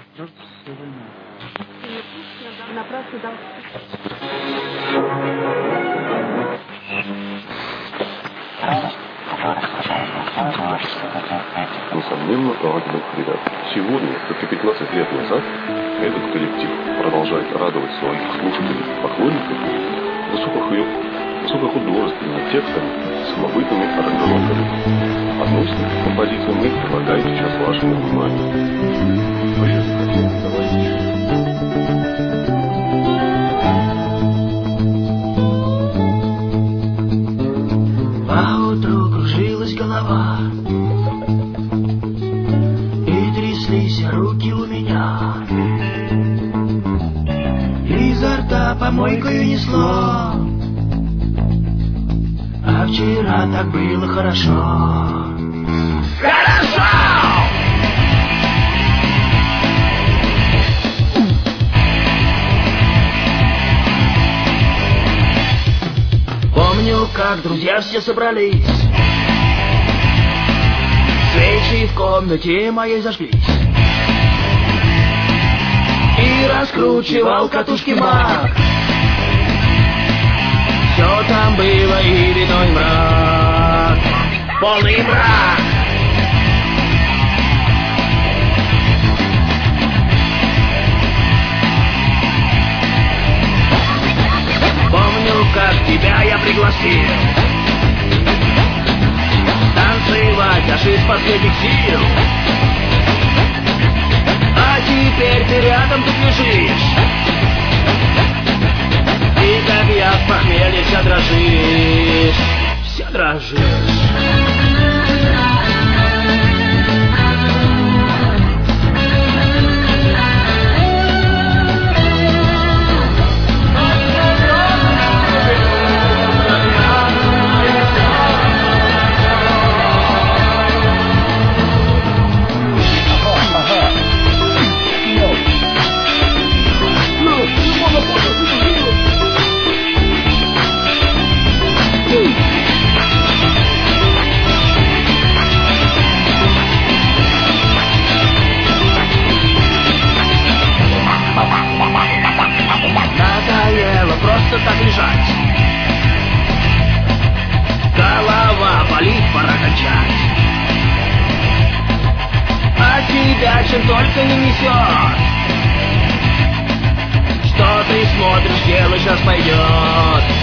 Напрасно дал. Несомненно, правильный ребят. Сегодня, как и 15 лет назад, этот коллектив продолжает радовать своих слушателей и поклонников высокохудожественными текстами с самобытными аранжировками. Одну из таких композиций мы предлагаем сейчас вашему вниманию. Поутру кружилась голова, и тряслись руки у меня. Изо рта помойкою несло, а вчера так было хорошо. Помню, как друзья все собрались, свечи в комнате моей зажглись, и раскручивал катушки маг. Все там было и вино, и мрак, полный мрак. Помню, как тебя я пригласил танцевать аж из последних сил. А теперь ты рядом тут лежишь, и как я в похмелье вся дрожишь, вся дрожишь. Надоело просто так лежать, голова болит, пора кончать. А тебя чем только не несет, что ты смотришь, дело сейчас пойдет.